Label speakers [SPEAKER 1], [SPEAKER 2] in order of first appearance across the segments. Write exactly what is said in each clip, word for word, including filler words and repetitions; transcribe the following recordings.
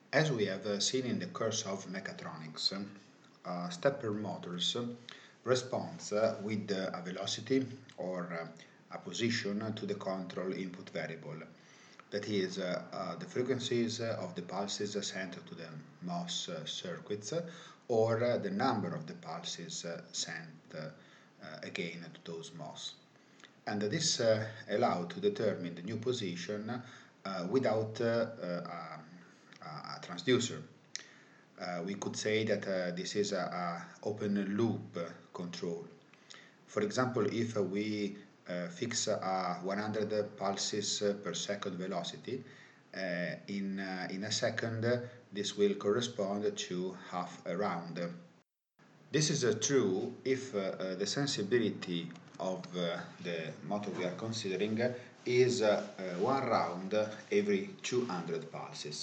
[SPEAKER 1] As we have uh, seen in the course of mechatronics, uh, stepper motors responds uh, with uh, a velocity or uh, a position to the control input variable. That is, uh, uh, the frequencies uh, of the pulses sent to the MOS uh, circuits uh, or uh, the number of the pulses uh, sent uh, uh, again to those MOS. And this uh, allows to determine the new position uh, without uh, uh, a, a transducer. Uh, we could say that uh, this is a, a open loop control. For example, if uh, we uh, fix a one hundred pulses per second velocity, uh, in, uh, in a second this will correspond to half a round. This is uh, true if uh, uh, the sensibility of uh, the motor we are considering is uh, uh, one round every two hundred pulses.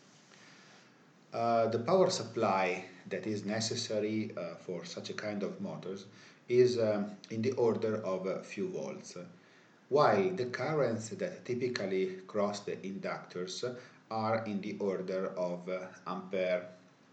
[SPEAKER 1] Uh, the power supply that is necessary uh, for such a kind of motors is um, in the order of a few volts, while the currents that typically cross the inductors are in the order of uh, ampere.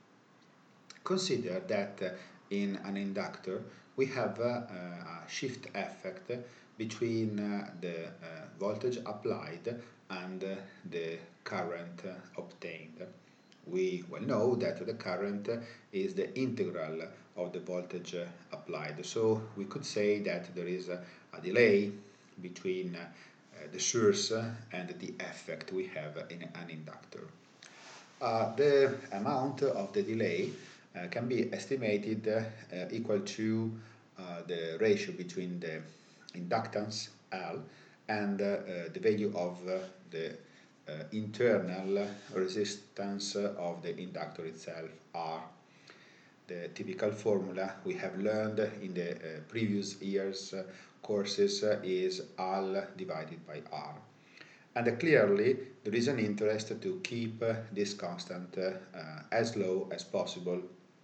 [SPEAKER 1] Consider that uh, in an inductor we have uh, a shift effect between uh, the uh, voltage applied and uh, the current uh, obtained. We well know that the current is the integral of the voltage applied. So we could say that there is a, a delay between uh, the source and the effect we have in an inductor. Uh, the amount of the delay uh, can be estimated uh, equal to uh, the ratio between the inductance L and uh, the value of uh, the uh, internal resistance of the inductor itself, R. The typical formula we have learned in the uh, previous years' uh, courses uh, is L divided by R. And uh, clearly there is an interest to keep uh, this constant uh, uh, as low as possible.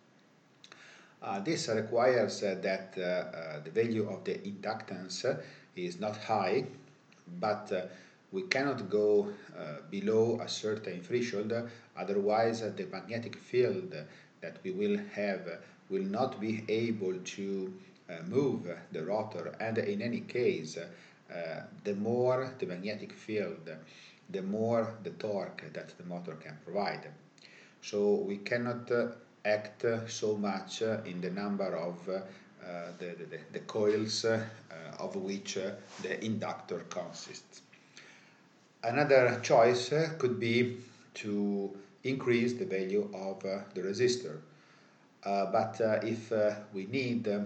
[SPEAKER 1] Uh, this requires uh, that uh, uh, the value of the inductance uh, is not high, but uh, we cannot go uh, below a certain threshold, otherwise uh, the magnetic field that we will have will not be able to uh, move the rotor, and in any case uh, the more the magnetic field, the more the torque that the motor can provide. So we cannot uh, act uh, so much uh, in the number of uh, the, the, the coils uh, of which uh, the inductor consists. Another choice uh, could be to increase the value of uh, the resistor. Uh, but uh, if uh, we need um,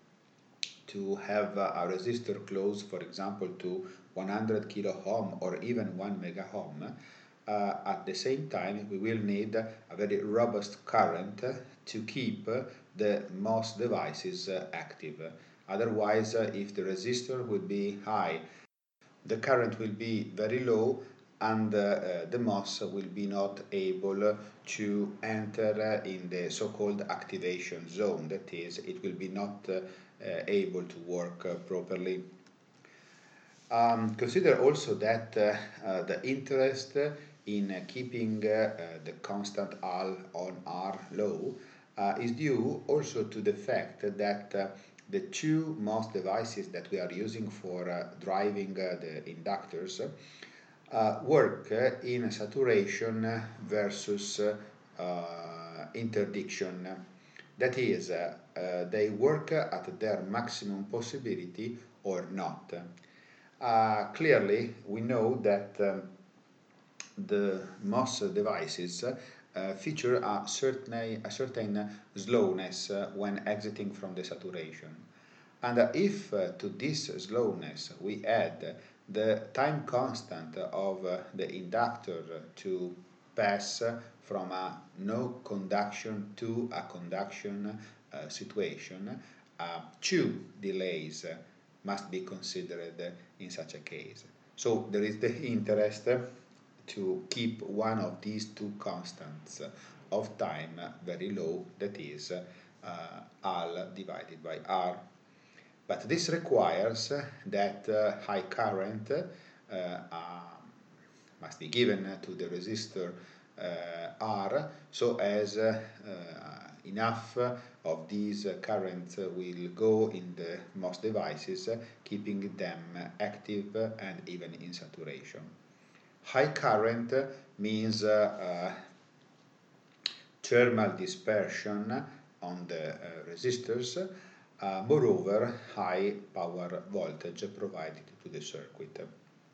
[SPEAKER 1] to have uh, a resistor close, for example, to one hundred kilo ohm or even one mega ohm, uh, at the same time we will need a very robust current to keep uh, the MOS devices uh, active. Otherwise, uh, if the resistor will be high, the current will be very low, and uh, uh, the MOS will be not able to enter in the so-called activation zone. That is, it will be not uh, uh, able to work uh, properly. Um, consider also that uh, uh, the interest in uh, keeping uh, the constant L on R low uh, is due also to the fact that uh, the two MOS devices that we are using for uh, driving uh, the inductors uh, work uh, in saturation versus uh, interdiction. That is, uh, uh, they work at their maximum possibility or not. Uh, clearly, we know that um, the MOS devices uh, feature a certain, a certain slowness uh, when exiting from the saturation. And uh, if uh, to this slowness we add the time constant of uh, the inductor to pass from a no conduction to a conduction uh, situation, uh, two delays must be considered in such a case. So there is the interest to keep one of these two constants of time very low, that is uh, L divided by R. But this requires that uh, high current uh, uh, must be given to the resistor R so as uh, enough of these currents will go in the most devices, keeping them active and even in saturation. High current means uh, uh, thermal dispersion on the uh, resistors, uh, moreover high power voltage provided to the circuit.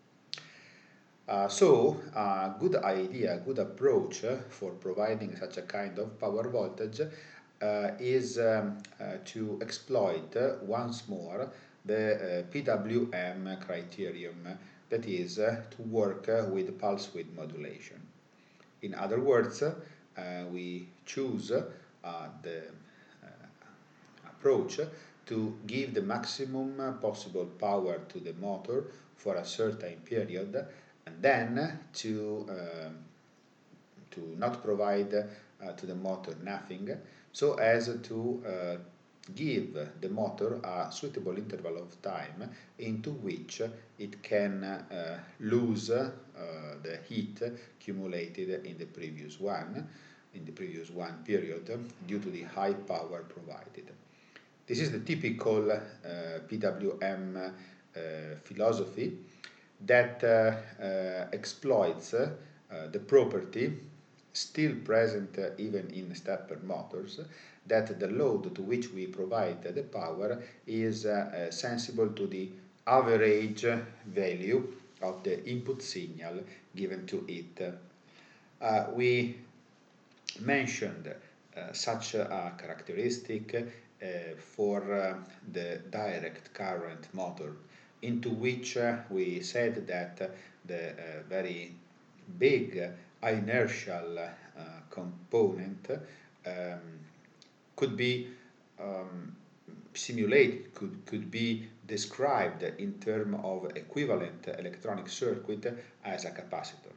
[SPEAKER 1] Uh, so, a uh, good idea, good approach uh, for providing such a kind of power voltage uh, is um, uh, to exploit uh, once more the uh, P W M criterion, that is, uh, to work uh, with pulse width modulation. In other words, uh, we choose uh, the uh, approach to give the maximum possible power to the motor for a certain period, and then to um, to not provide uh, to the motor nothing, so as to uh, give the motor a suitable interval of time into which it can uh, lose uh, the heat accumulated in the previous one, in the previous one period, due to the high power provided. This is the typical uh, P W M uh, philosophy that uh, uh, exploits uh, the property still present uh, even in stepper motors, that the load to which we provide the power is uh, uh, sensible to the average value of the input signal given to it. Uh, we mentioned uh, such a characteristic uh, for uh, the direct current motor, into which uh, we said that uh, the uh, very big uh, inertial uh, component um, could be um, simulated, could, could be described in terms of equivalent electronic circuit as a capacitor.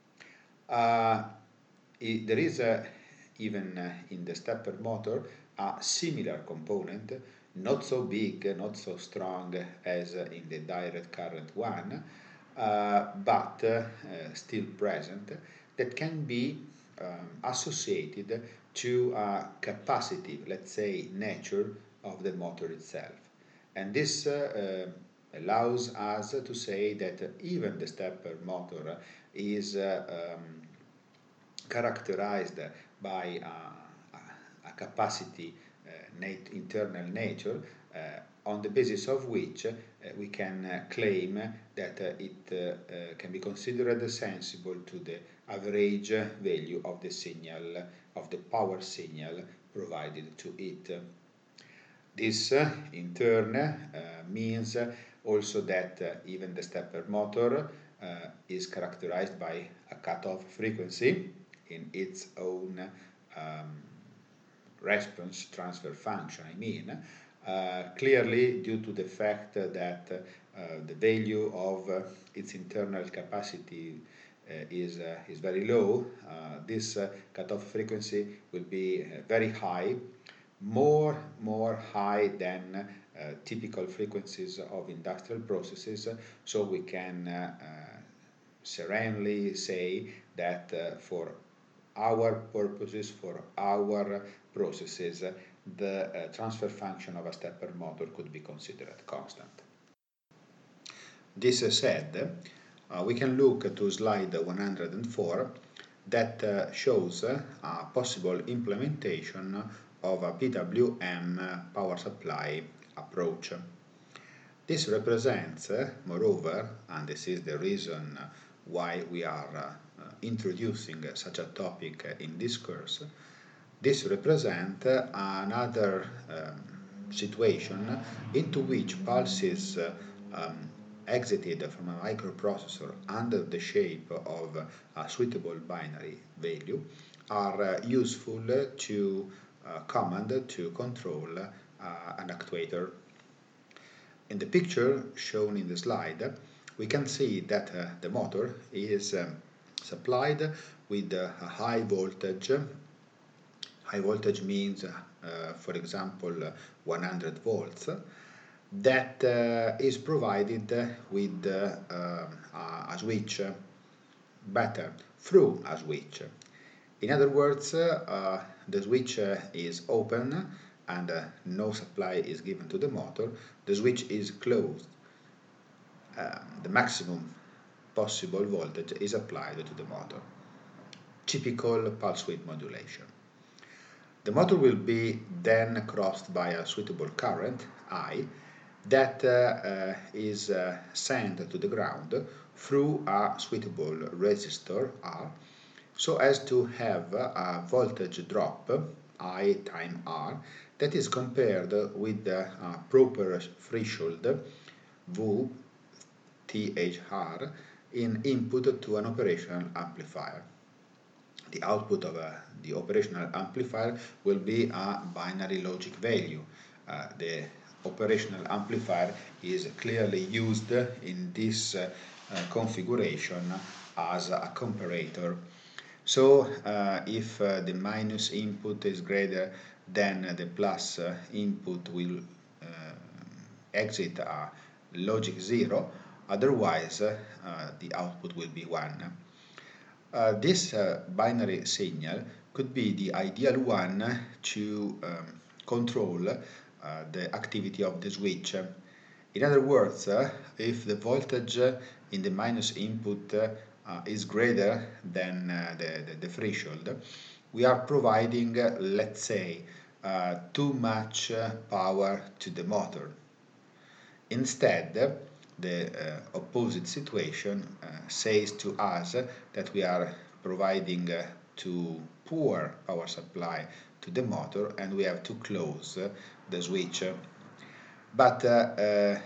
[SPEAKER 1] Uh, it, there is a, even uh, in the stepper motor a similar component, not so big, not so strong as in the direct current one, uh, but uh, still present, that can be um, associated to a capacitive, let's say, nature of the motor itself. And this uh, uh, allows us to say that even the stepper motor is uh, um, characterized by a, a capacity uh, nat internal nature, uh, on the basis of which uh, we can uh, claim that uh, it uh, uh, can be considered sensible to the average value of the signal, of the power signal provided to it. This uh, in turn uh, means also that uh, even the stepper motor uh, is characterized by a cutoff frequency in its own um, response transfer function, I mean, uh, clearly due to the fact that uh, the value of uh, its internal capacity uh, is, uh, is very low, uh, this uh, cutoff frequency will be uh, very high, more, more high than uh, typical frequencies of industrial processes, so we can uh, uh, serenely say that uh, for our purposes, for our processes, the uh, transfer function of a stepper motor could be considered constant. This said, uh, we can look to slide one hundred four that uh, shows uh, a possible implementation of a P W M power supply approach. This represents, uh, moreover, and this is the reason why we are uh, introducing such a topic in this course, this represents another um, situation into which pulses uh, um, exited from a microprocessor under the shape of a suitable binary value are uh, useful to uh, command to control uh, an actuator. In the picture shown in the slide, we can see that uh, the motor is um, supplied with uh, a high voltage. High voltage means, uh, for example, one hundred volts, that uh, is provided with uh, uh, a switch, better, through a switch. In other words, uh, the switch uh, is open and uh, no supply is given to the motor. The switch is closed. Uh, the maximum possible voltage is applied to the motor. Typical pulse width modulation. The motor will be then crossed by a suitable current, I, that uh, uh, is uh, sent to the ground through a suitable resistor, R, so as to have a voltage drop, I time R, that is compared with the uh, proper threshold, V, T H R, in input to an operational amplifier. The output of a, the operational amplifier will be a binary logic value. Uh, the operational amplifier is clearly used in this uh, uh, configuration as a comparator. So uh, if uh, the minus input is greater than the plus uh, input will uh, exit a logic zero, otherwise uh, uh, the output will be one. Uh, this uh, binary signal could be the ideal one to um, control uh, the activity of the switch. In other words, uh, if the voltage in the minus input uh, is greater than uh, the, the, the threshold, we are providing, uh, let's say, uh, too much uh, power to the motor. Instead, the uh, opposite situation uh, says to us that we are providing uh, too poor power supply to the motor and we have to close uh, the switch. But uh, uh,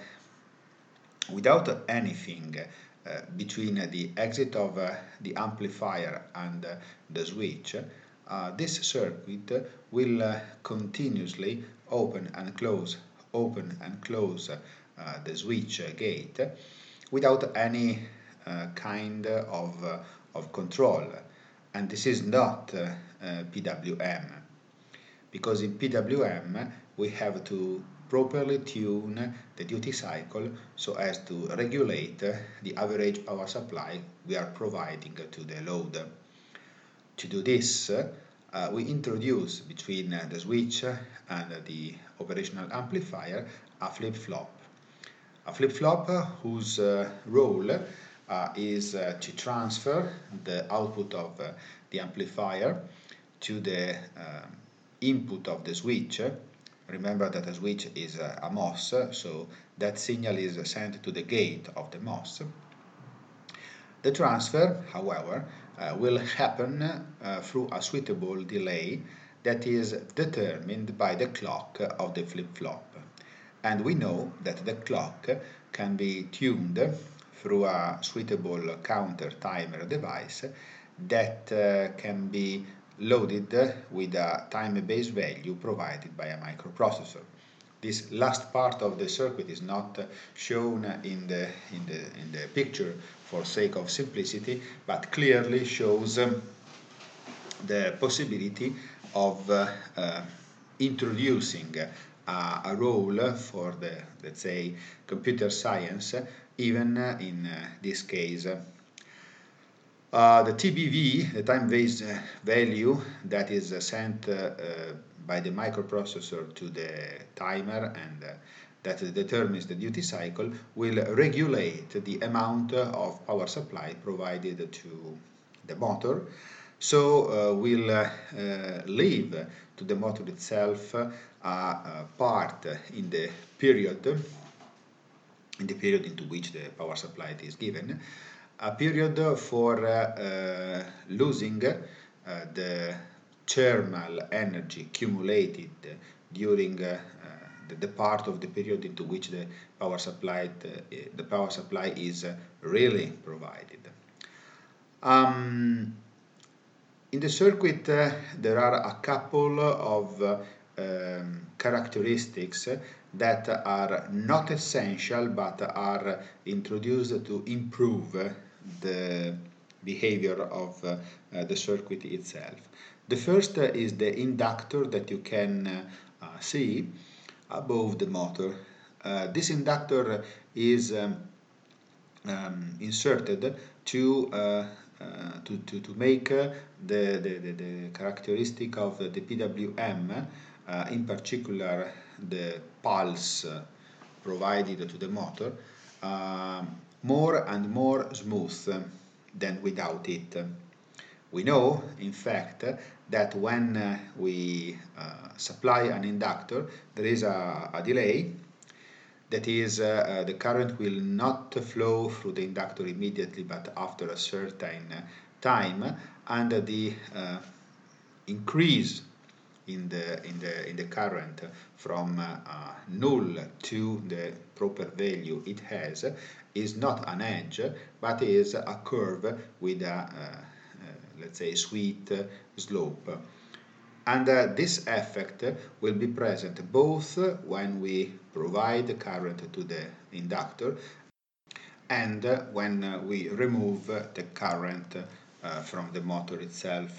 [SPEAKER 1] without anything uh, between the exit of uh, the amplifier and uh, the switch, uh, this circuit will uh, continuously open and close, open and close uh, the switch gate without any uh, kind of, uh, of control. And this is not uh, uh, P W M, because in P W M we have to properly tune the duty cycle so as to regulate the average power supply we are providing to the load. To do this, uh, we introduce between the switch and the operational amplifier a flip-flop. A flip-flop whose uh, role uh, is uh, to transfer the output of uh, the amplifier to the uh, input of the switch. Remember that a switch is a, a MOS, so that signal is sent to the gate of the MOS. The transfer, however, uh, will happen uh, through a suitable delay that is determined by the clock of the flip-flop. And we know that the clock can be tuned through a suitable counter timer device that uh, can be loaded with a time-based value provided by a microprocessor. This last part of the circuit is not shown in the, in the, in the picture for sake of simplicity, but clearly shows um, the possibility of uh, uh, introducing uh, a role for the, let's say, computer science, even uh, in uh, this case. Uh, the T B V, the time-based uh, value that is uh, sent uh, uh, by the microprocessor to the timer and uh, that determines the duty cycle, will regulate the amount of power supply provided to the motor. So uh, we'll uh, uh, leave to the motor itself uh, a part in the period, in the period into which the power supply is given, a period for uh, uh, losing uh, the thermal energy accumulated during uh, uh, the, the part of the period into which the power supply uh, the power supply is uh, really provided. Um, in the circuit, uh, there are a couple of uh, um, characteristics that are not essential but are introduced to improve the behavior of uh, uh, the circuit itself. The first uh, is the inductor that you can uh, uh, see above the motor. Uh, this inductor is um, um, inserted to uh, uh, to, to, to make uh, the, the, the, the characteristic of the P W M, uh, in particular the pulse uh, provided to the motor, uh, more and more smooth uh, than without it. We know, in fact, that when uh, we uh, supply an inductor, there is a, a delay. That is, uh, uh, the current will not flow through the inductor immediately, but after a certain uh, time, and the uh, increase in the in the in the current from uh, uh, null to the proper value it has is not an edge, but is a curve with a uh, uh, let's say sweet uh, slope. And uh, this effect will be present both when we provide the current to the inductor and uh, when uh, we remove the current uh, from the motor itself.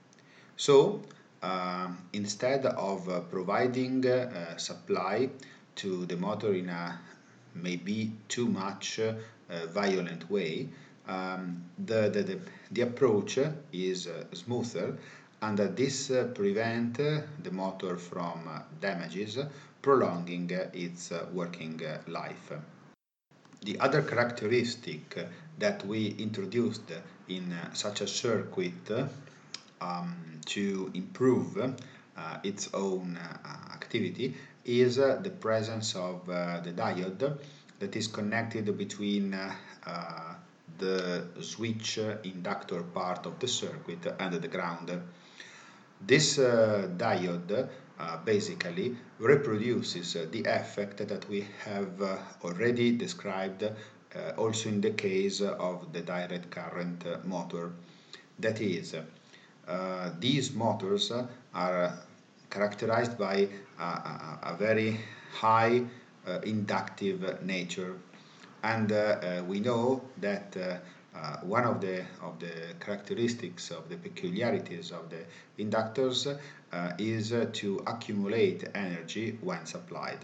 [SPEAKER 1] So uh, instead of uh, providing uh, supply to the motor in a maybe too much uh, violent way, um, the, the, the, the approach is uh, smoother, and uh, this uh, prevent uh, the motor from uh, damages, prolonging uh, its uh, working uh, life. The other characteristic that we introduced in uh, such a circuit um, to improve uh, its own uh, activity is uh, the presence of uh, the diode that is connected between uh, uh, the switch inductor part of the circuit and the ground. This uh, diode uh, basically reproduces uh, the effect that we have uh, already described uh, also in the case of the direct current uh, motor. That is, uh, these motors uh, are characterized by a, a, a very high uh, inductive nature, and uh, uh, we know that uh, uh, one of the of the characteristics of the peculiarities of the inductors uh, is uh, to accumulate energy when supplied.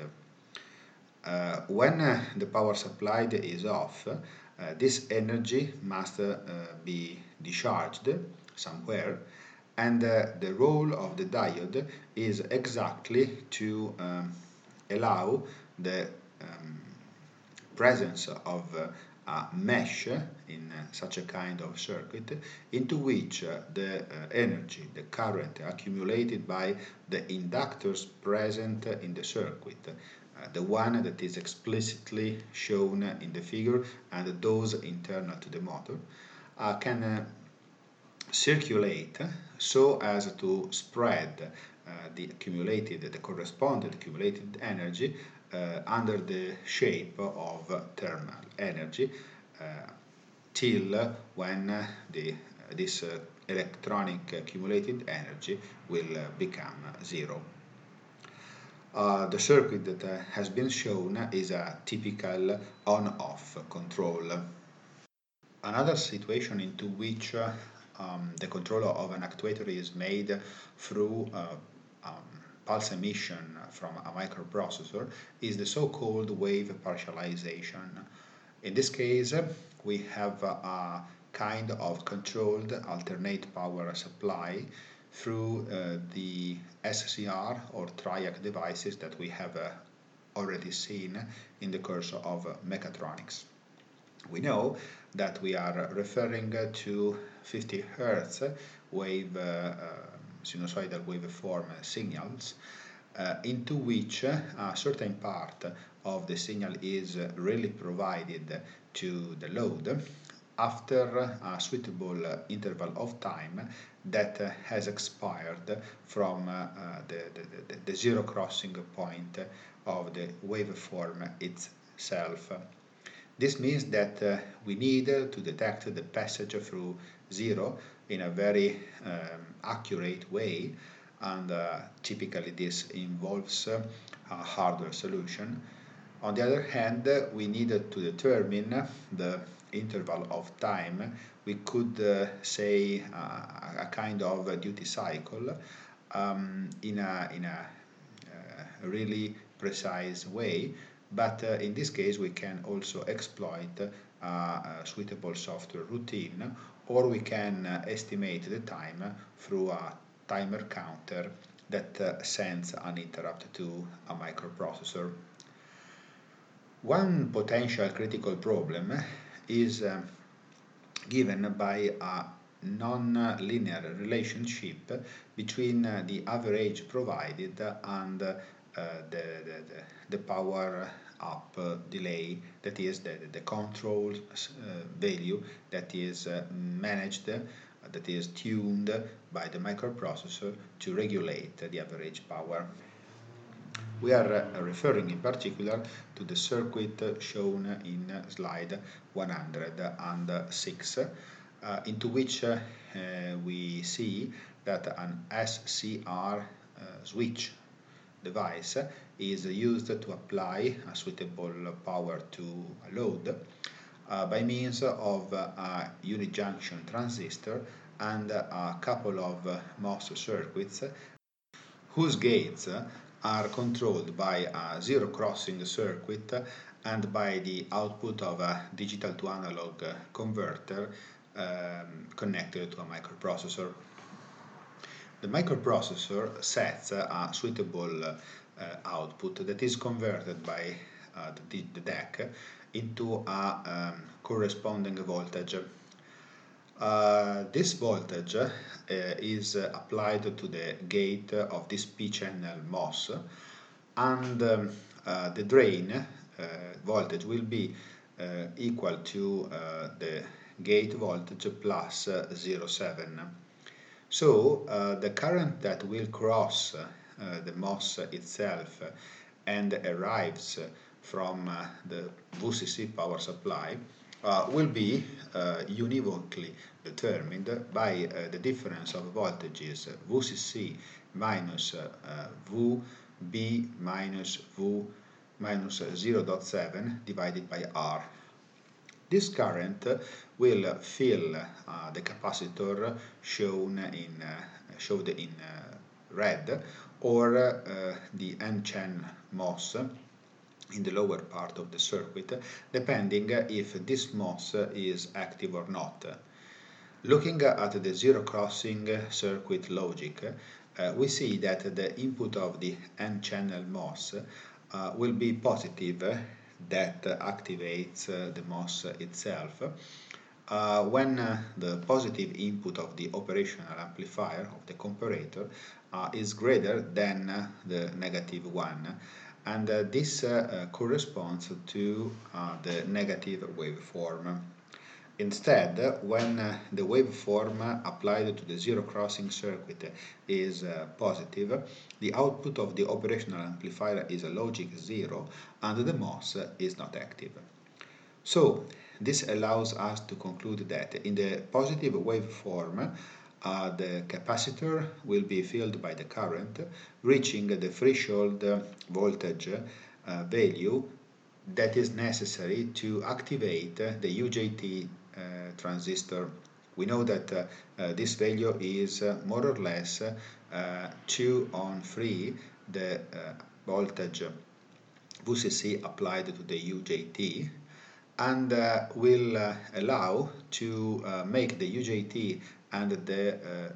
[SPEAKER 1] Uh, when uh, the power supplied is off, uh, this energy must uh, be discharged somewhere, and uh, the role of the diode is exactly to um, allow the um, presence of uh, a mesh in uh, such a kind of circuit into which uh, the uh, energy, the current accumulated by the inductors present in the circuit, uh, the one that is explicitly shown in the figure and those internal to the motor, uh, can uh, circulate so as to spread uh, the accumulated, the corresponding accumulated energy uh, under the shape of thermal energy uh, till when uh, the, uh, this uh, electronic accumulated energy will uh, become zero. Uh, the circuit that uh, has been shown is a typical on-off control. Another situation into which uh, um, the control of an actuator is made through uh, um, pulse emission from a microprocessor is the so-called wave partialization. In this case, we have a kind of controlled alternate power supply through uh, the S C R or triac devices that we have uh, already seen in the course of uh, mechatronics. We know that we are referring to fifty hertz wave, uh, sinusoidal waveform signals, uh, into which a certain part of the signal is really provided to the load after a suitable interval of time that has expired from uh, the, the, the zero crossing point of the waveform itself. This means that uh, we need uh, to detect the passage through zero in a very um, accurate way, and uh, typically this involves uh, a hardware solution. On the other hand, uh, we needed to determine the interval of time. We could uh, say uh, a kind of a duty cycle um, in a, in a uh, really precise way. But uh, in this case, we can also exploit uh, a suitable software routine or we can uh, estimate the time through a timer counter that uh, sends an interrupt to a microprocessor. One potential critical problem is uh, given by a non-linear relationship between uh, the average provided and uh, the, the, the power up uh, delay, that is the, the control uh, value that is uh, managed, uh, that is tuned by the microprocessor to regulate the average power. We are uh, referring in particular to the circuit shown in slide one hundred six, uh, into which uh, uh, we see that an S C R uh, switch device is used to apply a suitable power to a load uh, by means of uh, a unijunction transistor and a couple of uh, MOS circuits whose gates are controlled by a zero crossing circuit and by the output of a digital to analog converter um, connected to a microprocessor. The microprocessor sets a suitable uh, output that is converted by uh, the, the D E C into a um, corresponding voltage. Uh, this voltage uh, is uh, applied to the gate of this p-channel MOS, and um, uh, the drain uh, voltage will be uh, equal to uh, the gate voltage plus uh, zero point seven. So uh, the current that will cross uh, the MOS itself and arrives from uh, the V C C power supply uh, will be uh, univocally determined by uh, the difference of voltages V C C minus uh, V B minus V minus zero point seven divided by R. This current will fill uh, the capacitor shown in uh, showed in uh, red, or uh, the N-channel MOS in the lower part of the circuit, depending if this MOS is active or not. Looking at the zero crossing circuit logic, uh, we see that the input of the N-channel MOS uh, will be positive, that activates uh, the MOS itself, uh, when uh, the positive input of the operational amplifier of the comparator uh, is greater than uh, the negative one, and uh, this uh, uh, corresponds to uh, the negative waveform. Instead, when uh, the waveform applied to the zero crossing circuit is uh, positive, the output of the operational amplifier is a logic zero and the MOS is not active. So this allows us to conclude that in the positive waveform, uh, the capacitor will be filled by the current, reaching the threshold voltage uh, value that is necessary to activate the U J T uh, transistor. We know that uh, uh, this value is uh, more or less uh, two on three the uh, voltage V C C applied to the U J T, and uh, will uh, allow to uh, make the U J T and the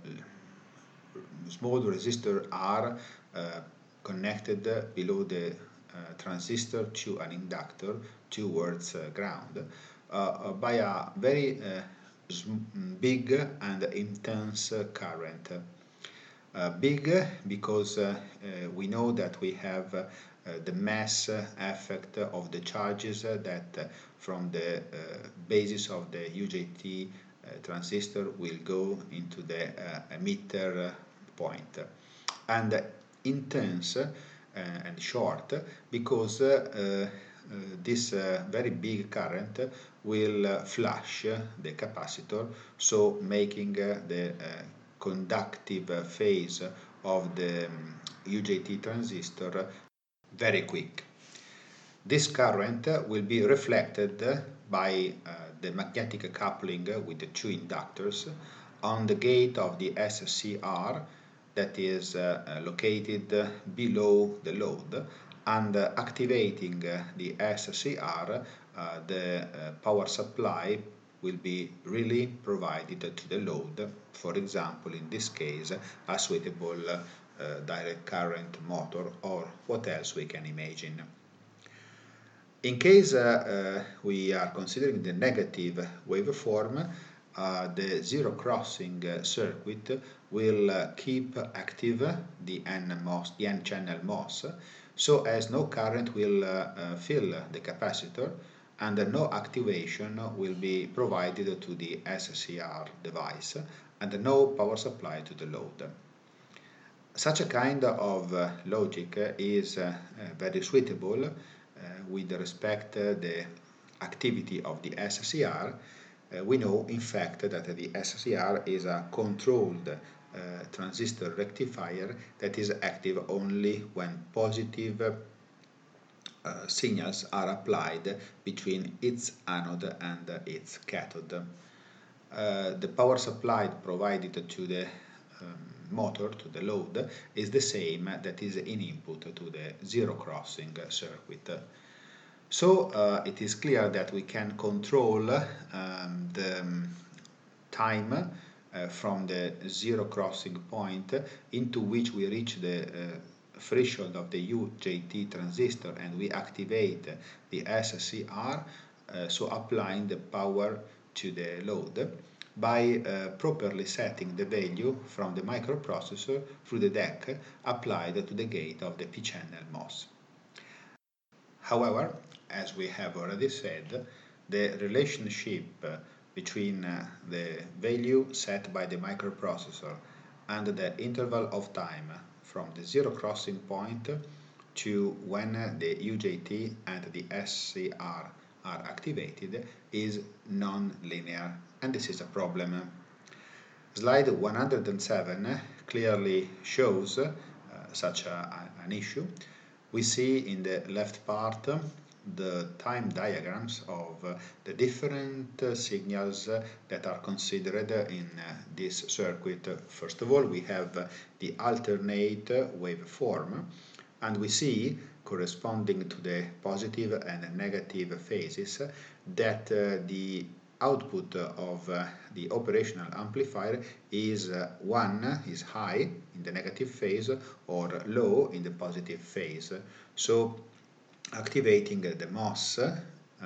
[SPEAKER 1] uh, small resistor R uh, connected below the uh, transistor to an inductor towards uh, ground uh, by a very uh, big and intense current. Uh, big because uh, uh, we know that we have uh, the mass effect of the charges that uh, from the uh, basis of the U J T uh, transistor will go into the uh, emitter point, and intense uh, and short because uh, uh, this uh, very big current will uh, flush the capacitor, so making uh, the uh, conductive phase of the um, U J T transistor very quick. This current will be reflected by uh, the magnetic coupling with the two inductors on the gate of the S C R that is uh, located below the load, and uh, activating uh, the S C R, uh, the uh, power supply will be really provided to the load. For example, in this case, a suitable uh, direct current motor, or what else we can imagine. In case uh, uh, we are considering the negative waveform, uh, the zero crossing uh, circuit will uh, keep active the N MOS, the N channel MOS, so as no current will uh, uh, fill the capacitor, and uh, no activation will be provided to the S C R device, and no power supply to the load. Such a kind of uh, logic is uh, uh, very suitable uh, with respect to the activity of the S C R. Uh, we know, in fact, that the S C R is a controlled uh, transistor rectifier that is active only when positive uh, signals are applied between its anode and its cathode. Uh, the power supply provided to the um, motor, to the load, is the same that is in input to the zero crossing circuit. So uh, it is clear that we can control um, the um, time uh, from the zero crossing point into which we reach the uh, threshold of the U J T transistor, and we activate the S C R, uh, so applying the power to the load by uh, properly setting the value from the microprocessor through the D E C applied to the gate of the P-channel MOS. However, as we have already said, the relationship between uh, the value set by the microprocessor and the interval of time from the zero crossing point to when the U J T and the S C R are activated is non-linear, and this is a problem. Slide one hundred seven clearly shows uh, such a, an issue. We see in the left part the time diagrams of uh, the different uh, signals uh, that are considered in uh, this circuit. First of all, we have uh, the alternate waveform, and we see, corresponding to the positive and negative phases, that uh, the output of uh, the operational amplifier is uh, one is high in the negative phase or low in the positive phase. So activating the MOS uh,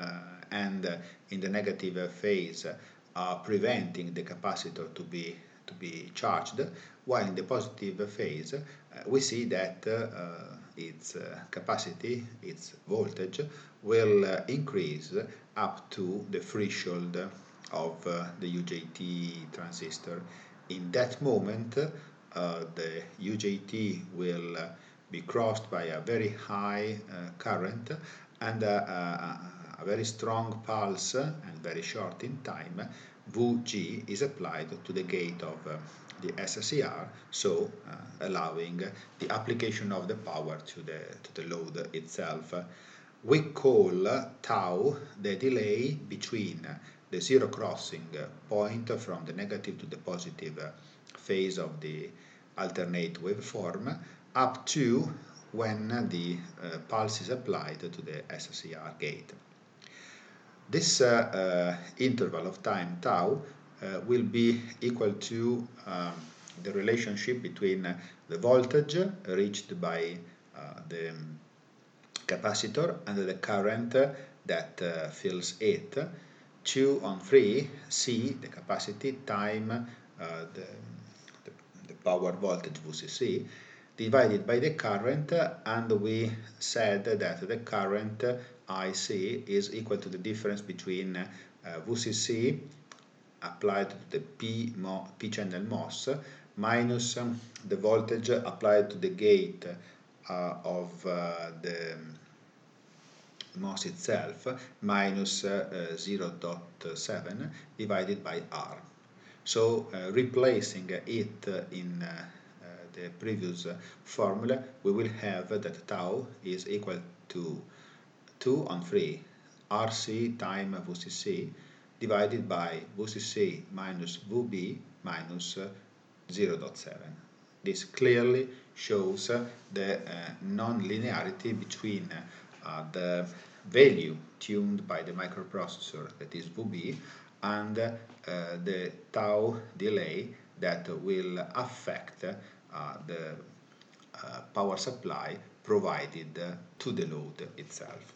[SPEAKER 1] and uh, in the negative phase uh, preventing the capacitor to be to be charged, while in the positive phase uh, we see that uh, its uh, capacity, its voltage, will uh, increase up to the threshold of uh, the U J T transistor. In that moment, uh, the U J T will uh, be crossed by a very high uh, current, and uh, a, a very strong pulse and very short in time, V G, is applied to the gate of uh, the S C R, so uh, allowing the application of the power to the, to the load itself. We call tau the delay between the zero crossing point from the negative to the positive phase of the alternate waveform up to when the uh, pulse is applied to the S C R gate. This uh, uh, interval of time tau uh, will be equal to um, the relationship between uh, the voltage reached by uh, the capacitor and the current that uh, fills it. two on three C, the capacity, time uh, the, the, the power voltage V C C, divided by the current, and we said that the current I C is equal to the difference between uh, V C C applied to the P, P channel MOS minus um, the voltage applied to the gate uh, of uh, the MOS itself minus uh, zero point seven divided by R. So uh, replacing it in uh, uh, the previous formula, we will have that tau is equal to two on three R C time V C C divided by V C C minus V B minus uh, zero point seven. This clearly shows uh, the uh, non-linearity between uh, the value tuned by the microprocessor, that is V B, and uh, the tau delay that will affect uh, the uh, power supply provided uh, to the load itself.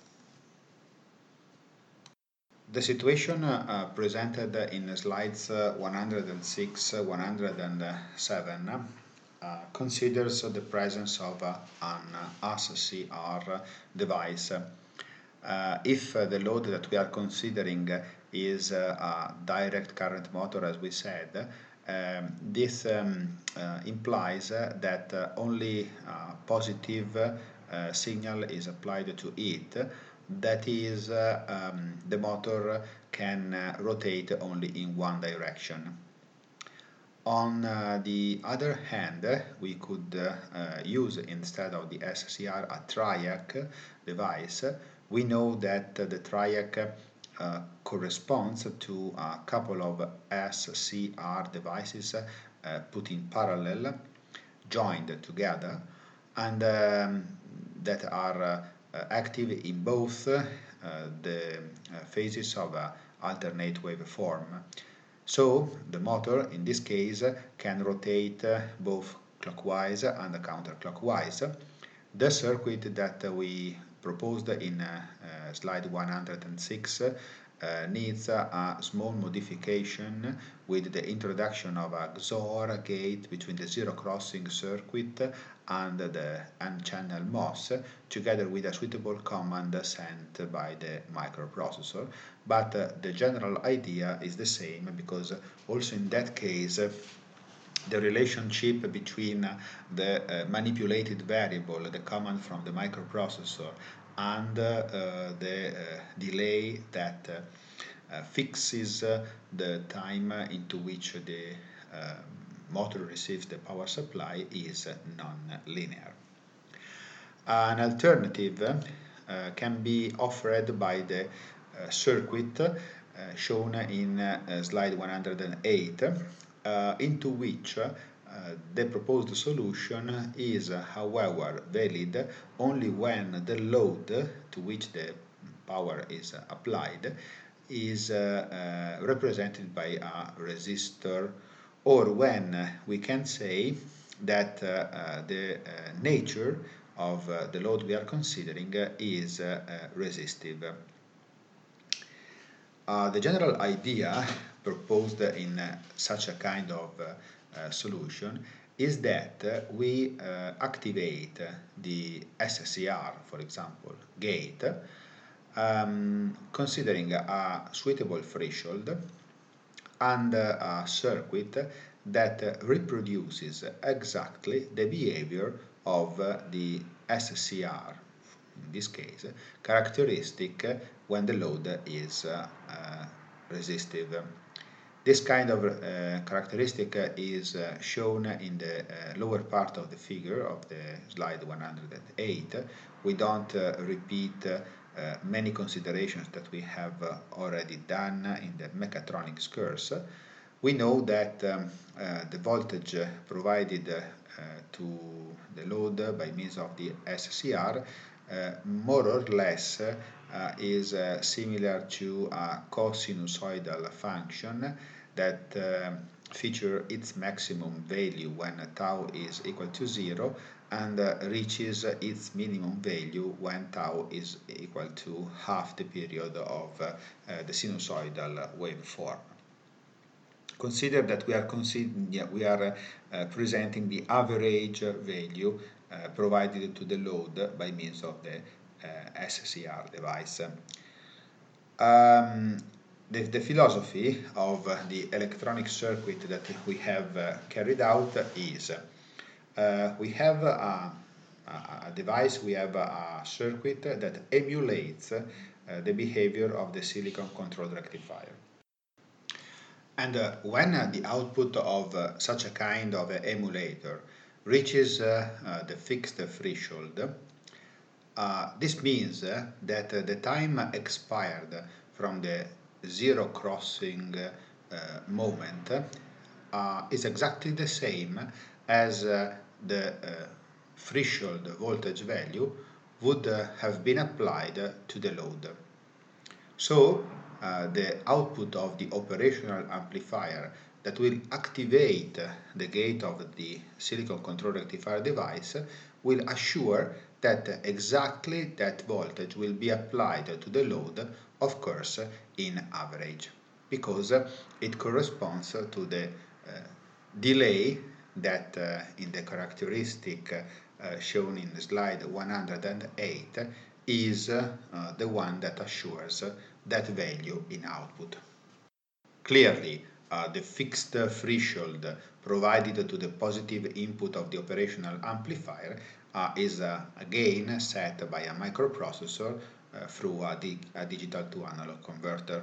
[SPEAKER 1] The situation uh, presented in slides uh, one hundred six, one hundred seven uh, considers the presence of uh, an S C R device. Uh, if uh, the load that we are considering is uh, a direct current motor, as we said, um, this um, uh, implies uh, that uh, only uh, positive uh, signal is applied to it. That is, uh, um, the motor can uh, rotate only in one direction. On uh, the other hand, we could uh, uh, use, instead of the S C R, a triac device. We know that uh, the triac uh, corresponds to a couple of S C R devices uh, put in parallel, joined together, and um, that are uh, active in both uh, the uh, phases of uh, alternate waveform. So the motor in this case can rotate uh, both clockwise and counterclockwise. The circuit that we proposed in uh, uh, slide one hundred six uh, needs a small modification with the introduction of a X O R gate between the zero crossing circuit and the N-channel M O S, together with a suitable command sent by the microprocessor. But uh, the general idea is the same, because also in that case the relationship between the uh, manipulated variable, the command from the microprocessor, and uh, the uh, delay that uh, uh, fixes uh, the time into which the uh, motor receives the power supply is non-linear. An alternative uh, can be offered by the uh, circuit uh, shown in uh, slide one hundred eight, uh, into which uh, the proposed solution is, however, valid only when the load to which the power is applied is uh, uh, represented by a resistor, or when we can say that uh, uh, the uh, nature of uh, the load we are considering uh, is uh, uh, resistive. Uh, the general idea proposed in uh, such a kind of uh, uh, solution is that uh, we uh, activate the S C R, for example, gate, um, considering a suitable threshold and uh, a circuit that uh, reproduces exactly the behavior of uh, the S C R, in this case, characteristic when the load is uh, uh, resistive. This kind of uh, characteristic is uh, shown in the uh, lower part of the figure of the slide one hundred eight. We don't uh, repeat uh, many considerations that we have uh, already done in the mechatronics course. We know that um, uh, the voltage provided uh, to the load by means of the S C R uh, more or less uh, is uh, similar to a cosinusoidal function that uh, feature its maximum value when tau is equal to zero, and uh, reaches its minimum value when tau is equal to half the period of uh, uh, the sinusoidal waveform. Consider that we are, yeah, we are uh, presenting the average value uh, provided to the load by means of the uh, S C R device. Um, the, the philosophy of uh, the electronic circuit that we have uh, carried out is uh, we have a, a device, we have a circuit that emulates uh, the behavior of the silicon controlled rectifier. And uh, when uh, the output of uh, such a kind of uh, emulator reaches uh, uh, the fixed threshold, uh, this means uh, that uh, the time expired from the zero crossing uh, moment uh, is exactly the same as uh, the uh, threshold voltage value would uh, have been applied to the load. So uh, the output of the operational amplifier that will activate the gate of the silicon control rectifier device will assure that exactly that voltage will be applied to the load, of course in average, because it corresponds to the uh, delay that uh, in the characteristic uh, shown in slide one hundred eight is uh, the one that assures that value in output. Clearly, uh, the fixed threshold provided to the positive input of the operational amplifier uh, is uh, again set by a microprocessor uh, through a, di a digital to analog converter.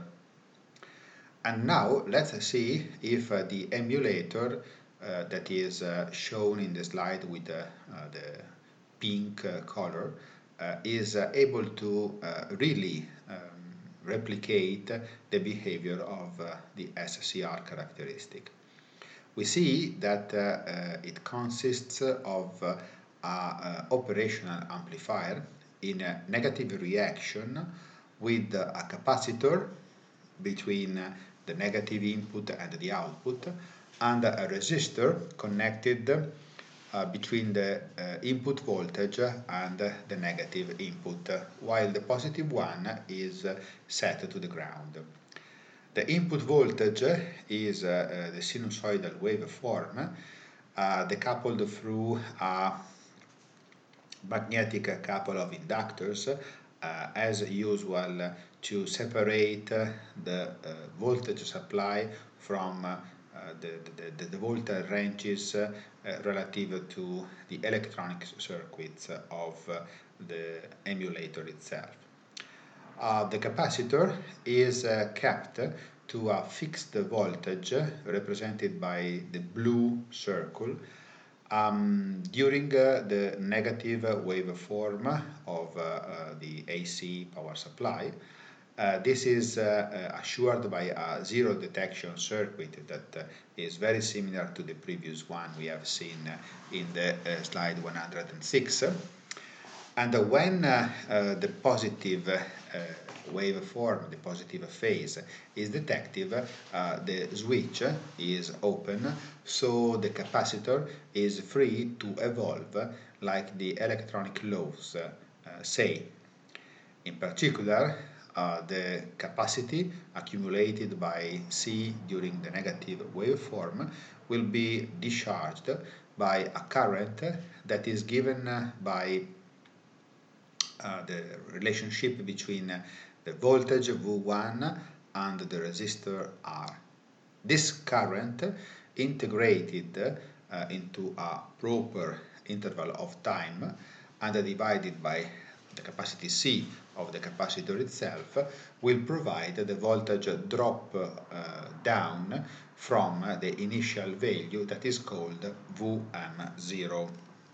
[SPEAKER 1] And now let's see if uh, the emulator uh, that is uh, shown in the slide with uh, uh, the pink uh, color uh, is uh, able to uh, really um, replicate the behavior of uh, the S C R characteristic. We see that uh, uh, it consists of uh, an operational amplifier in a negative reaction with a capacitor between uh, the negative input and the output, and a resistor connected uh, between the uh, input voltage and uh, the negative input, uh, while the positive one is uh, set to the ground. The input voltage is uh, uh, the sinusoidal waveform uh, decoupled through a magnetic couple of inductors, uh, as usual, to separate uh, the uh, voltage supply from uh, the, the, the voltage ranges uh, relative to the electronic circuits of uh, the emulator itself. Uh, the capacitor is uh, kept to a fixed voltage represented by the blue circle um, during uh, the negative waveform of uh, uh, the A C power supply. Uh, this is uh, uh, assured by a zero detection circuit that uh, is very similar to the previous one we have seen uh, in the uh, slide one hundred six. And uh, when uh, uh, the positive uh, waveform, the positive phase is detected, uh, the switch is open, so the capacitor is free to evolve like the electronic laws uh, say. In particular, uh, the capacity accumulated by C during the negative waveform will be discharged by a current that is given by Uh, the relationship between uh, the voltage V one and the resistor R. This current integrated uh, into a proper interval of time and divided by the capacity C of the capacitor itself will provide the voltage drop uh, down from the initial value that is called V M zero.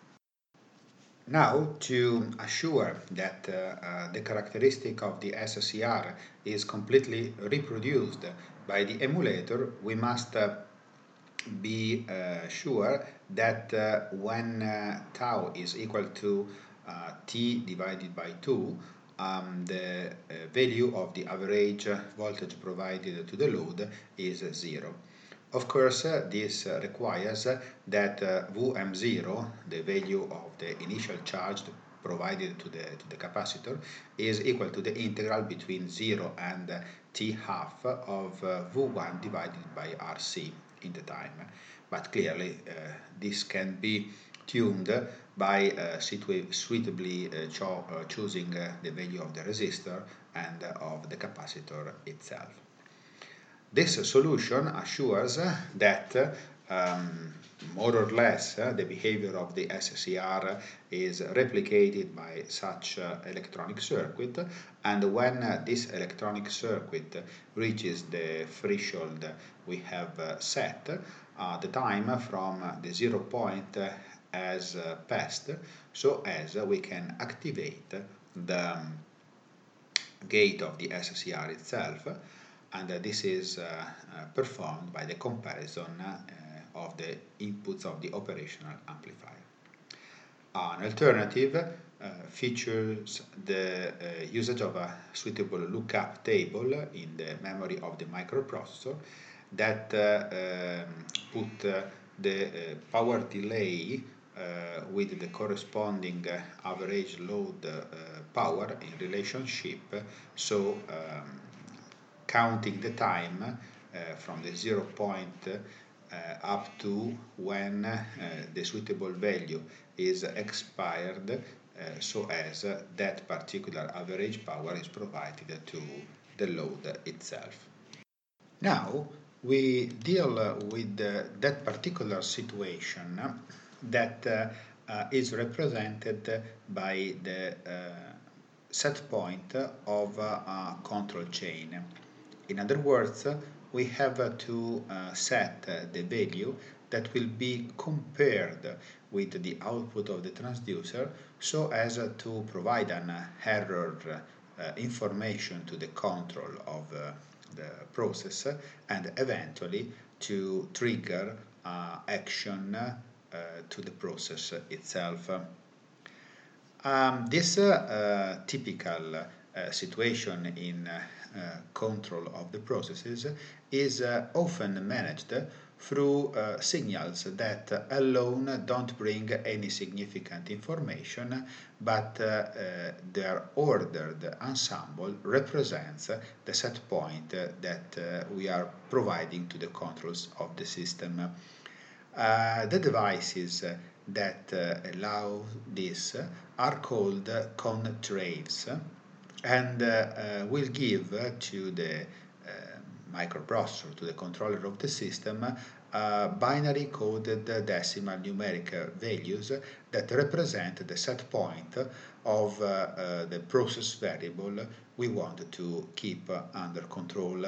[SPEAKER 1] Now, to assure that uh, uh, the characteristic of the S C R is completely reproduced by the emulator, we must uh, be uh, sure that uh, when uh, tau is equal to uh, T divided by two, um, the uh, value of the average voltage provided to the load is zero. Of course, uh, this uh, requires uh, that uh, V M zero, the value of the initial charge provided to the, to the capacitor, is equal to the integral between zero and uh, T half of uh, V one divided by R C in the time. But clearly, uh, this can be tuned by uh, suitably uh, cho uh, choosing uh, the value of the resistor and uh, of the capacitor itself. This solution assures that um, more or less uh, the behavior of the S C R is replicated by such uh, electronic circuit, and when uh, this electronic circuit reaches the threshold we have uh, set, uh, the time from the zero point uh, has uh, passed, so as we can activate the um, gate of the S C R itself, and uh, this is uh, uh, performed by the comparison uh, of the inputs of the operational amplifier. An alternative uh, features the uh, usage of a suitable lookup table in the memory of the microprocessor that uh, um, put uh, the uh, power delay uh, with the corresponding uh, average load uh, power in relationship, so um, counting the time uh, from the zero point uh, up to when uh, the suitable value is expired, uh, so as uh, that particular average power is provided to the load itself. Now we deal uh, with uh, that particular situation that uh, uh, is represented by the uh, set point of uh, a control chain. In other words, we have uh, to uh, set uh, the value that will be compared with the output of the transducer, so as uh, to provide an uh, error uh, information to the control of uh, the process, and eventually to trigger uh, action uh, to the process itself. Um, this uh, uh, typical uh, situation in uh, uh, control of the processes is uh, often managed through uh, signals that alone don't bring any significant information, but uh, uh, their ordered ensemble represents the set point uh, that uh, we are providing to the controls of the system. Uh, the devices that uh, allow this are called contraves, and uh, uh, will give to the uh, microprocessor, to the controller of the system, uh, binary coded decimal numeric values that represent the set point of uh, uh, the process variable we want to keep under control.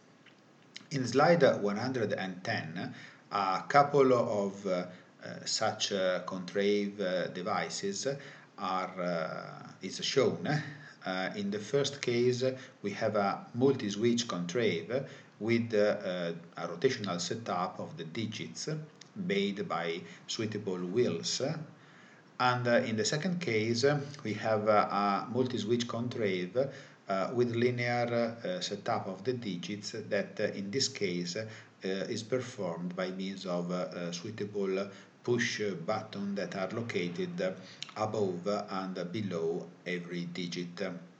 [SPEAKER 1] In slide one hundred ten, a couple of uh, uh, such uh, contrave uh, devices are uh, is shown. Uh, in the first case, we have a multi-switch contrave with uh, a rotational setup of the digits made by suitable wheels. And uh, in the second case, we have uh, a multi-switch contrave uh, with linear uh, setup of the digits that uh, in this case uh, is performed by means of uh, suitable push buttons that are located above and below every digit.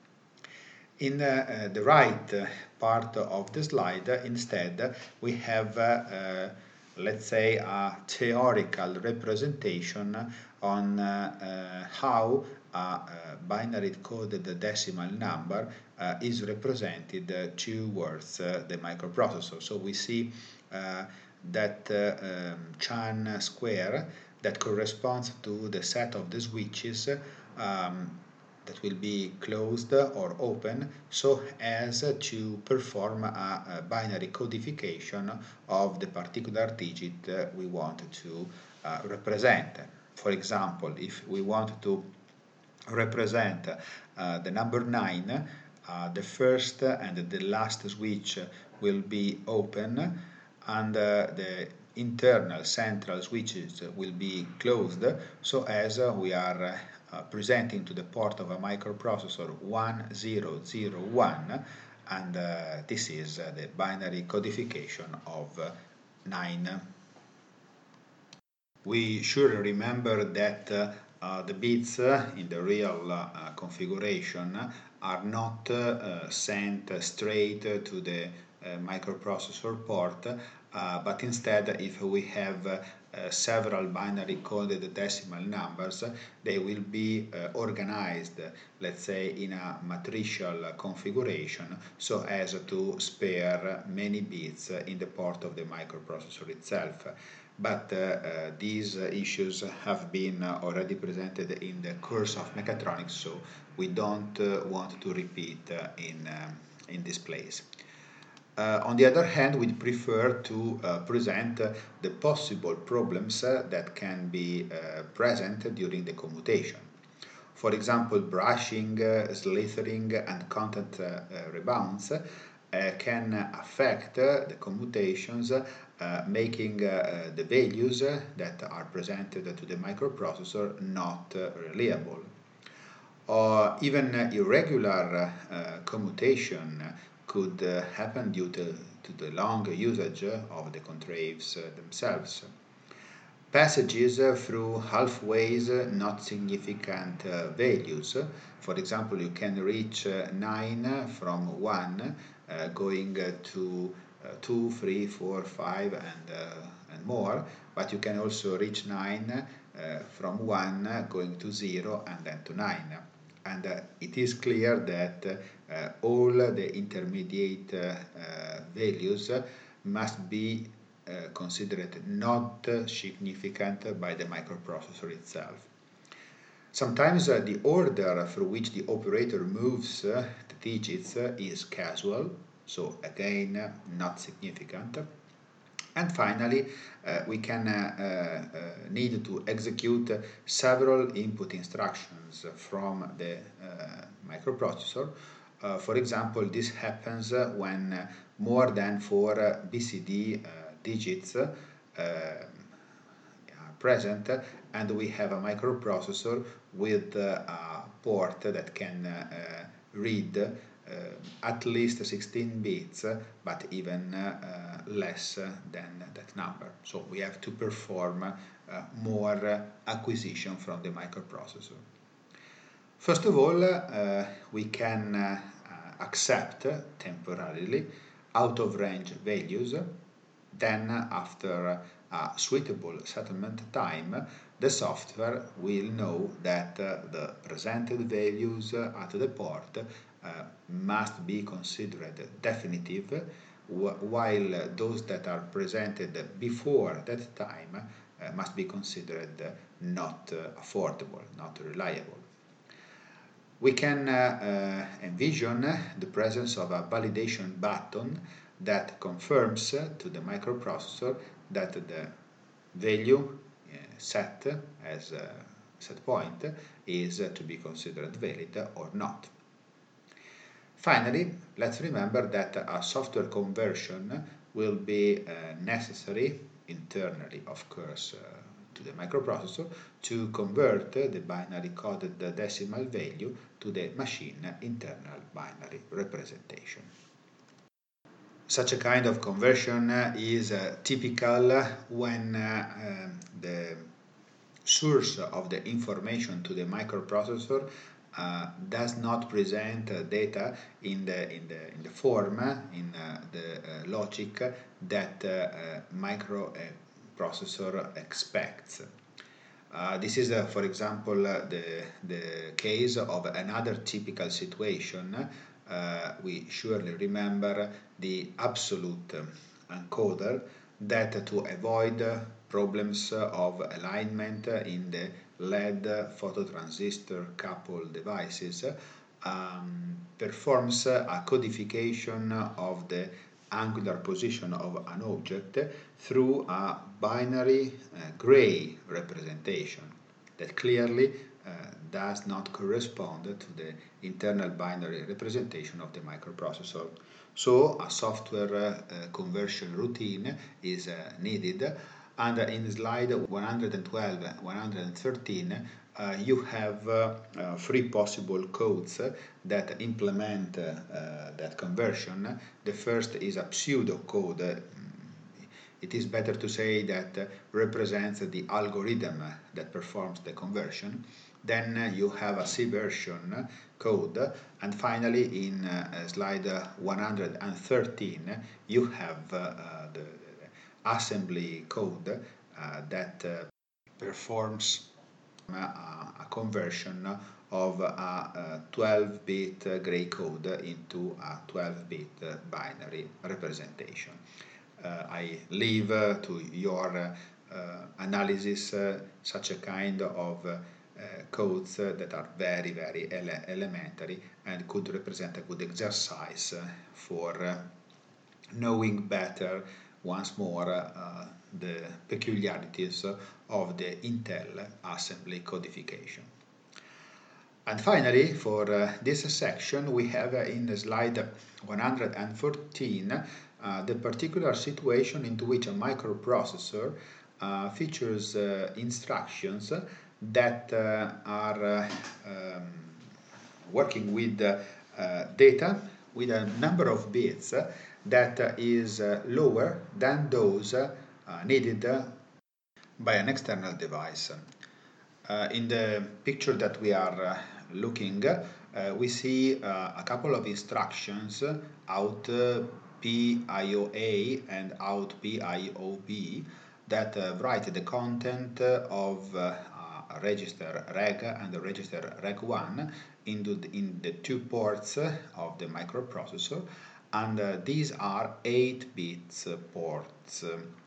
[SPEAKER 1] In uh, the right part of the slide, instead, we have, uh, uh, let's say, a theoretical representation on uh, uh, how a uh, binary coded decimal number uh, is represented uh, towards uh, the microprocessor. So we see uh, that uh, um, Chan square that corresponds to the set of the switches um, that will be closed or open, so as to perform a, a binary codification of the particular digit uh, we want to uh, represent. For example, if we want to represent uh, the number nine, uh, the first and the last switch will be open, and uh, the internal central switches will be closed, so as uh, we are uh, presenting to the port of a microprocessor one zero zero one, and uh, this is uh, the binary codification of uh, nine. We should remember that uh, uh, the bits uh, in the real uh, configuration are not uh, sent straight to the uh, microprocessor port, uh, but instead, if we have uh, uh, several binary coded decimal numbers, they will be uh, organized, let's say, in a matricial configuration, so as to spare many bits in the port of the microprocessor itself. But uh, uh, these uh, issues have been uh, already presented in the course of mechatronics, so we don't uh, want to repeat uh, in, um, in this place. Uh, on the other hand, we prefer to uh, present uh, the possible problems uh, that can be uh, present during the commutation. For example, brushing, uh, slithering, and content uh, uh, rebounds uh, can affect uh, the commutations uh, making uh, the values uh, that are presented to the microprocessor not uh, reliable. Or even uh, irregular uh, commutation could uh, happen due to, to the long usage of the contraves uh, themselves. Passages uh, through halfways uh, not significant uh, values. For example, you can reach uh, nine from one, uh, going uh, to uh, two, three, four, five, and, uh, and more, but you can also reach nine uh, from one, uh, going to zero, and then to nine. And uh, it is clear that uh, all the intermediate uh, uh, values must be uh, considered not significant by the microprocessor itself. Sometimes uh, the order through which the operator moves uh, the digits uh, is casual, so again uh, not significant. And finally, uh, we can uh, uh, need to execute several input instructions from the uh, microprocessor. Uh, for example, this happens when uh, more than four uh, B C D uh, digits uh, are present, and we have a microprocessor with uh, a port that can uh, read uh, at least sixteen bits, but even uh, less than that number. So we have to perform uh, more acquisition from the microprocessor. First of all, uh, we can uh, accept temporarily out-of-range values. Then, after a suitable settlement time, the software will know that uh, the presented values at the port uh, must be considered definitive, wh while those that are presented before that time uh, must be considered not uh, affordable, not reliable. We can uh, uh, envision the presence of a validation button that confirms to the microprocessor that the value uh, set as a set point is to be considered valid or not. Finally, let's remember that a software conversion will be uh, necessary internally, of course, uh, to the microprocessor to convert the binary coded decimal value to the machine internal binary representation. Such a kind of conversion is uh, typical when uh, um, the source of the information to the microprocessor uh, does not present uh, data in the in the in the form uh, in uh, the uh, logic that uh, uh, microprocessor expects. Uh, this is, uh, for example, uh, the the case of another typical situation. Uh, we surely remember the absolute encoder that, to avoid problems of alignment in the L E D phototransistor coupled devices, um, performs a codification of the angular position of an object through a binary uh, gray representation that clearly uh, does not correspond to the internal binary representation of the microprocessor. So a software uh, conversion routine is uh, needed, and in slide one twelve and one thirteen uh, you have uh, uh, three possible codes that implement uh, that conversion. The first is a pseudocode. It is better to say that uh, represents the algorithm that performs the conversion. Then uh, you have a C version code, and finally in uh, slide one thirteen you have uh, the assembly code uh, that uh, performs uh, a conversion of a twelve bit gray code into a twelve bit binary representation. Uh, I leave uh, to your uh, analysis uh, such a kind of uh, codes uh, that are very, very ele elementary and could represent a good exercise uh, for uh, knowing better once more uh, the peculiarities of the Intel assembly codification. And finally, for uh, this section, we have uh, in slide one fourteen uh, the particular situation into which a microprocessor uh, features uh, instructions that uh, are uh, um, working with uh, uh, data with a number of bits uh, that uh, is uh, lower than those uh, uh, needed uh, by an external device. Uh, in the picture that we are uh, looking, uh, we see uh, a couple of instructions, out uh, P I O A and out P I O B, that uh, write the content of uh, a register reg and the register reg one into the, in the two ports of the microprocessor, and uh, these are eight bits ports.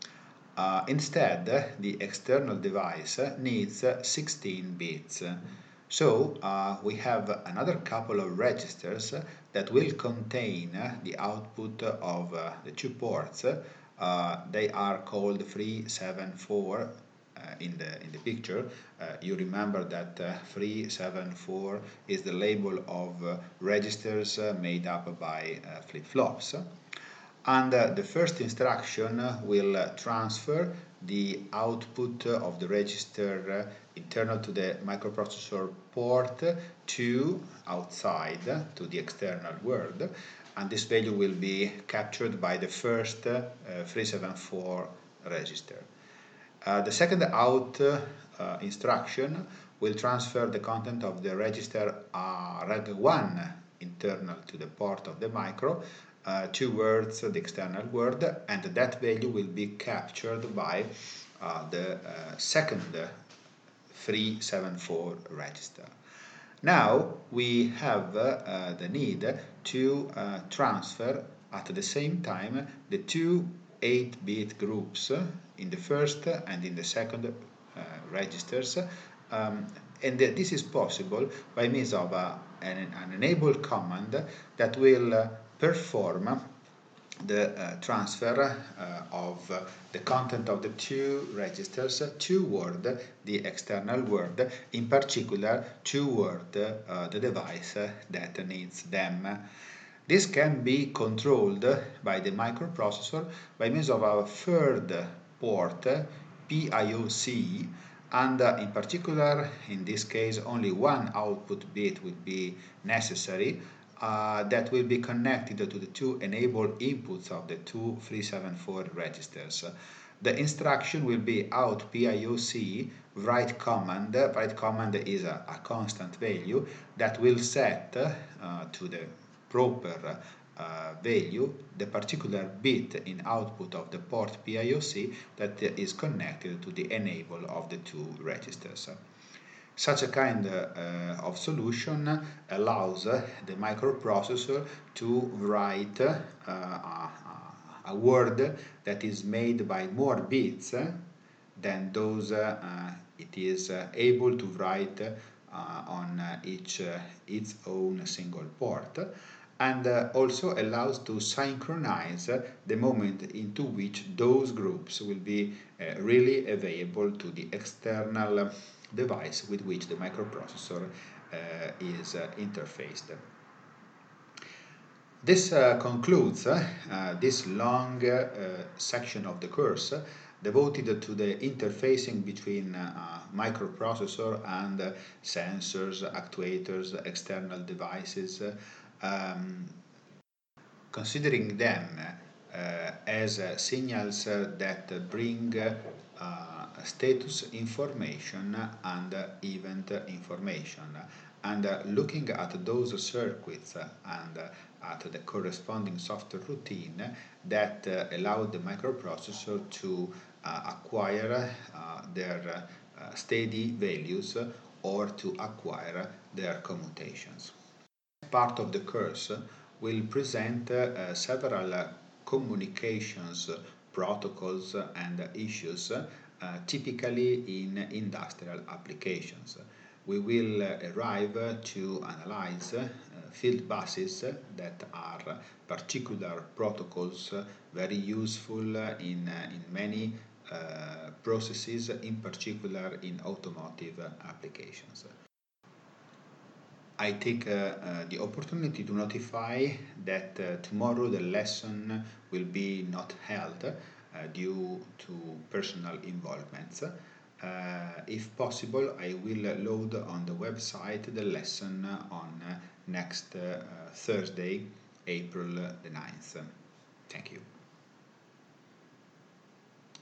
[SPEAKER 1] Uh, instead, the external device needs sixteen bits. So uh, we have another couple of registers that will contain the output of uh, the two ports. Uh, they are called three seven four uh, in the in the picture. Uh, you remember that uh, three seven four is the label of uh, registers uh, made up by uh, flip-flops. And uh, the first instruction will uh, transfer the output of the register uh, internal to the microprocessor port to outside to the external world, and this value will be captured by the first uh, three seven four register. Uh, the second out uh, instruction will transfer the content of the register uh, reg one internal to the port of the micro uh, towards the external world, and that value will be captured by uh, the uh, second three seven four register. Now we have uh, the need to uh, transfer at the same time the two eight bit groups in the first and in the second uh, registers, um, and this is possible by means of uh, an, an enable command that will uh, perform the uh, transfer uh, of uh, the content of the two registers toward the external world, in particular toward uh, the device that needs them. This can be controlled by the microprocessor by means of a third port, P I O C, and uh, in particular, in this case, only one output bit will be necessary. Uh, that will be connected to the two enable inputs of the two three seven four registers. The instruction will be out P I O C write command. Write command is a, a constant value that will set uh, to the proper uh, value the particular bit in output of the port P I O C that is connected to the enable of the two registers. Such a kind uh, of solution allows uh, the microprocessor to write uh, a, a word that is made by more bits than those uh, uh, it is uh, able to write uh, on uh, each uh, its own single port, and uh, also allows to synchronize uh, the moment into which those groups will be uh, really available to the external device with which the microprocessor uh, is uh, interfaced. This uh, concludes uh, uh, this long uh, section of the course uh, devoted to the interfacing between uh, microprocessor and uh, sensors, actuators, external devices, um, considering them uh, as uh, signals uh, that bring uh, status information and uh, event information, and uh, looking at those circuits and uh, at the corresponding software routine that uh, allow the microprocessor to uh, acquire uh, their uh, steady values or to acquire their commutations. Part of the course will present uh, several uh, communications protocols and issues uh, typically in industrial applications. We will uh, arrive to analyze uh, field buses that are particular protocols uh, very useful in, uh, in many uh, processes, in particular in automotive applications. I take uh, uh, the opportunity to notify that uh, tomorrow the lesson will be not held uh, due to personal involvements. Uh, if possible, I will load on the website the lesson on uh, next uh, Thursday, April the ninth. Thank you.